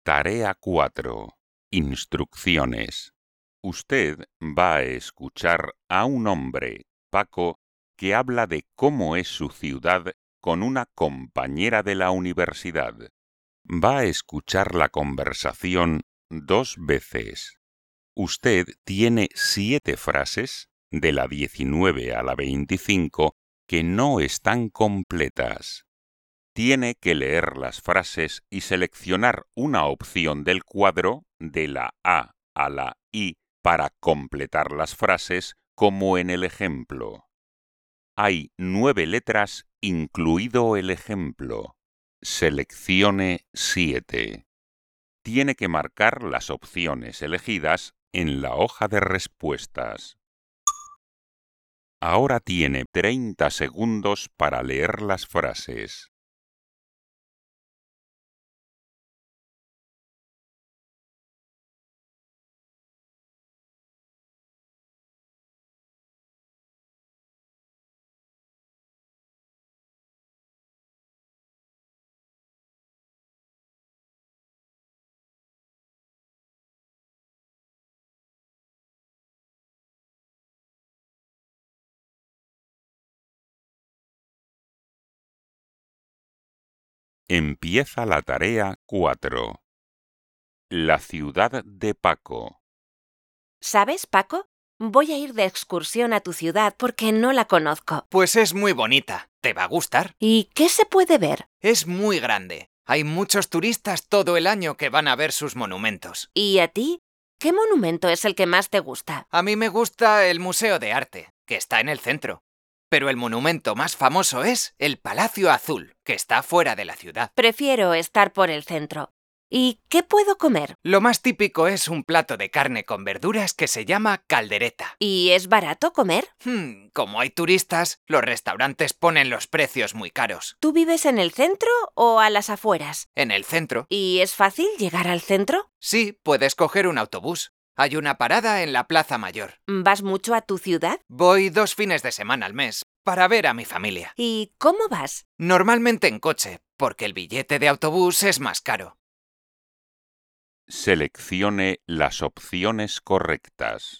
Tarea 4. Instrucciones. Usted va a escuchar a un hombre, Paco, que habla de cómo es su ciudad con una compañera de la universidad. Va a escuchar la conversación 2 veces. Usted tiene 7 frases, de la 19 a la 25, que no están completas. Tiene que leer las frases y seleccionar una opción del cuadro de la A a la I para completar las frases como en el ejemplo. Hay 9 letras incluido el ejemplo. Seleccione 7. Tiene que marcar las opciones elegidas en la hoja de respuestas. Ahora tiene 30 segundos para leer las frases. Empieza la tarea 4. La ciudad de Paco. ¿Sabes, Paco? Voy a ir de excursión a tu ciudad porque no la conozco. Pues es muy bonita. ¿Te va a gustar? ¿Y qué se puede ver? Es muy grande. Hay muchos turistas todo el año que van a ver sus monumentos. ¿Y a ti? ¿Qué monumento es el que más te gusta? A mí me gusta el Museo de Arte, que está en el centro. Pero el monumento más famoso es el Palacio Azul, que está fuera de la ciudad. Prefiero estar por el centro. ¿Y qué puedo comer? Lo más típico es un plato de carne con verduras que se llama caldereta. ¿Y es barato comer? Como hay turistas, los restaurantes ponen los precios muy caros. ¿Tú vives en el centro o a las afueras? En el centro. ¿Y es fácil llegar al centro? Sí, puedes coger un autobús. Hay una parada en la Plaza Mayor. ¿Vas mucho a tu ciudad? Voy 2 fines de semana al mes para ver a mi familia. ¿Y cómo vas? Normalmente en coche, porque el billete de autobús es más caro. Seleccione las opciones correctas.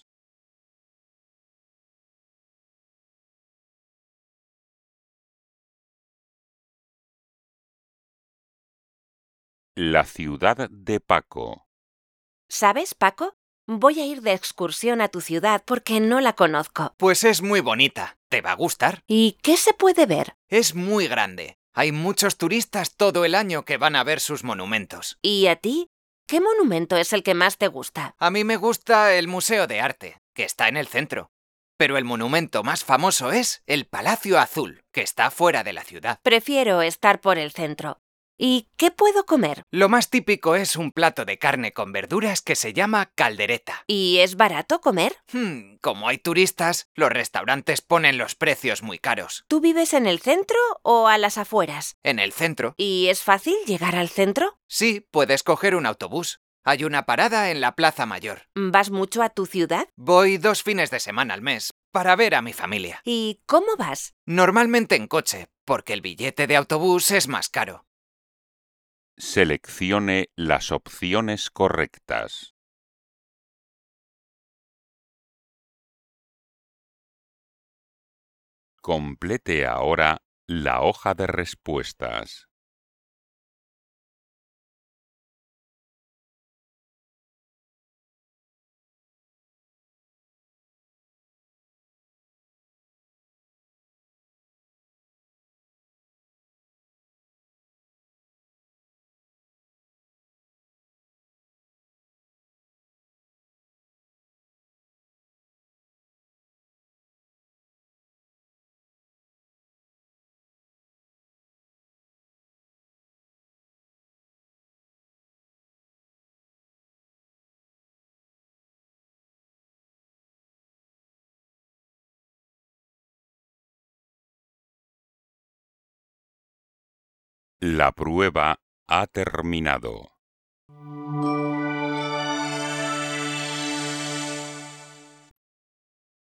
La ciudad de Paco. ¿Sabes, Paco? Voy a ir de excursión a tu ciudad porque no la conozco. Pues es muy bonita. ¿Te va a gustar? ¿Y qué se puede ver? Es muy grande. Hay muchos turistas todo el año que van a ver sus monumentos. ¿Y a ti? ¿Qué monumento es el que más te gusta? A mí me gusta el Museo de Arte, que está en el centro. Pero el monumento más famoso es el Palacio Azul, que está fuera de la ciudad. Prefiero estar por el centro. ¿Y qué puedo comer? Lo más típico es un plato de carne con verduras que se llama caldereta. ¿Y es barato comer? Como hay turistas, los restaurantes ponen los precios muy caros. ¿Tú vives en el centro o a las afueras? En el centro. ¿Y es fácil llegar al centro? Sí, puedes coger un autobús. Hay una parada en la Plaza Mayor. ¿Vas mucho a tu ciudad? Voy 2 fines de semana al mes para ver a mi familia. ¿Y cómo vas? Normalmente en coche, porque el billete de autobús es más caro. Seleccione las opciones correctas. Complete ahora la hoja de respuestas. La prueba ha terminado.